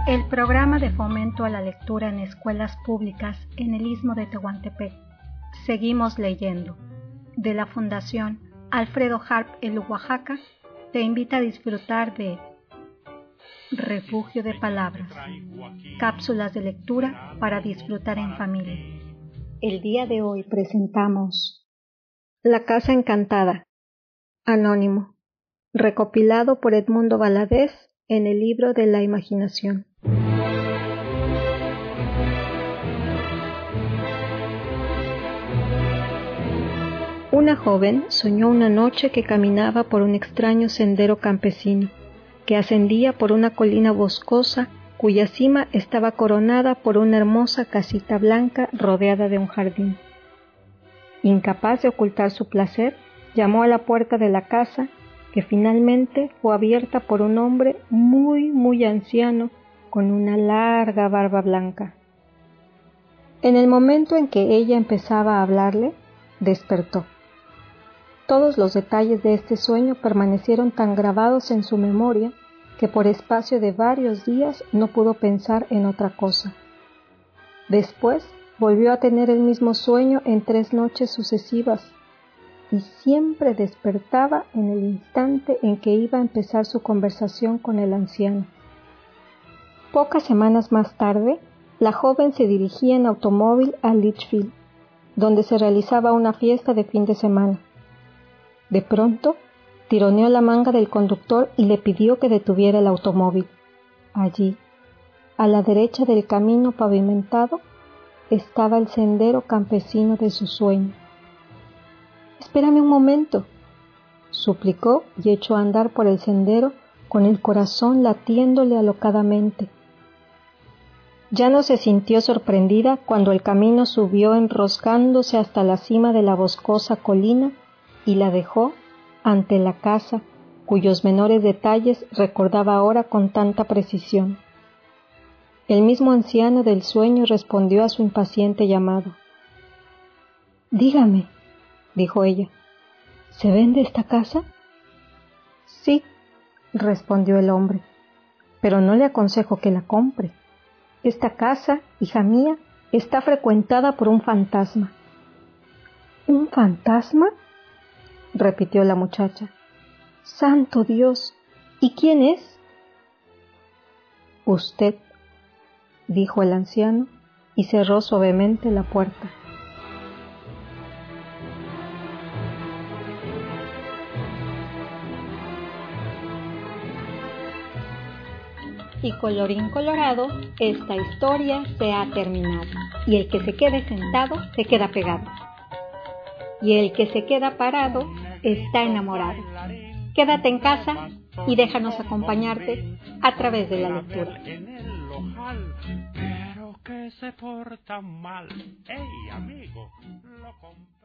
El programa de fomento a la lectura en escuelas públicas en el Istmo de Tehuantepec, Seguimos Leyendo, de la Fundación Alfredo Harp Elú Oaxaca, te invita a disfrutar de Refugio de Palabras, cápsulas de lectura para disfrutar en familia. El día de hoy presentamos La Casa Encantada, anónimo, recopilado por Edmundo Valadez en el libro de la imaginación. Una joven soñó una noche que caminaba por un extraño sendero campesino, que ascendía por una colina boscosa cuya cima estaba coronada por una hermosa casita blanca rodeada de un jardín. Incapaz de ocultar su placer, llamó a la puerta de la casa, que finalmente fue abierta por un hombre muy anciano con una larga barba blanca. En el momento en que ella empezaba a hablarle, despertó. Todos los detalles de este sueño permanecieron tan grabados en su memoria que por espacio de varios días no pudo pensar en otra cosa. Después volvió a tener el mismo sueño en 3 noches sucesivas y siempre despertaba en el instante en que iba a empezar su conversación con el anciano. Pocas semanas más tarde, la joven se dirigía en automóvil a Litchfield, donde se realizaba una fiesta de fin de semana. De pronto, tironeó la manga del conductor y le pidió que detuviera el automóvil. Allí, a la derecha del camino pavimentado, estaba el sendero campesino de su sueño. «Espérame un momento», suplicó y echó a andar por el sendero con el corazón latiéndole alocadamente. Ya no se sintió sorprendida cuando el camino subió enroscándose hasta la cima de la boscosa colina y la dejó ante la casa cuyos menores detalles recordaba ahora con tanta precisión. El mismo anciano del sueño respondió a su impaciente llamado. «Dígame», dijo ella, «¿se vende esta casa?» «Sí», respondió el hombre, «pero no le aconsejo que la compre. Esta casa, hija mía, está frecuentada por un fantasma». «¿Un fantasma?», repitió la muchacha. «¡Santo Dios! ¿Y quién es?» «Usted», dijo el anciano y cerró suavemente la puerta. Y colorín colorado, esta historia se ha terminado. Y el que se quede sentado se queda pegado. Y el que se queda parado está enamorado. Quédate en casa y déjanos acompañarte a través de la lectura. Pero que se porta mal. ¡Ey, amigo! Lo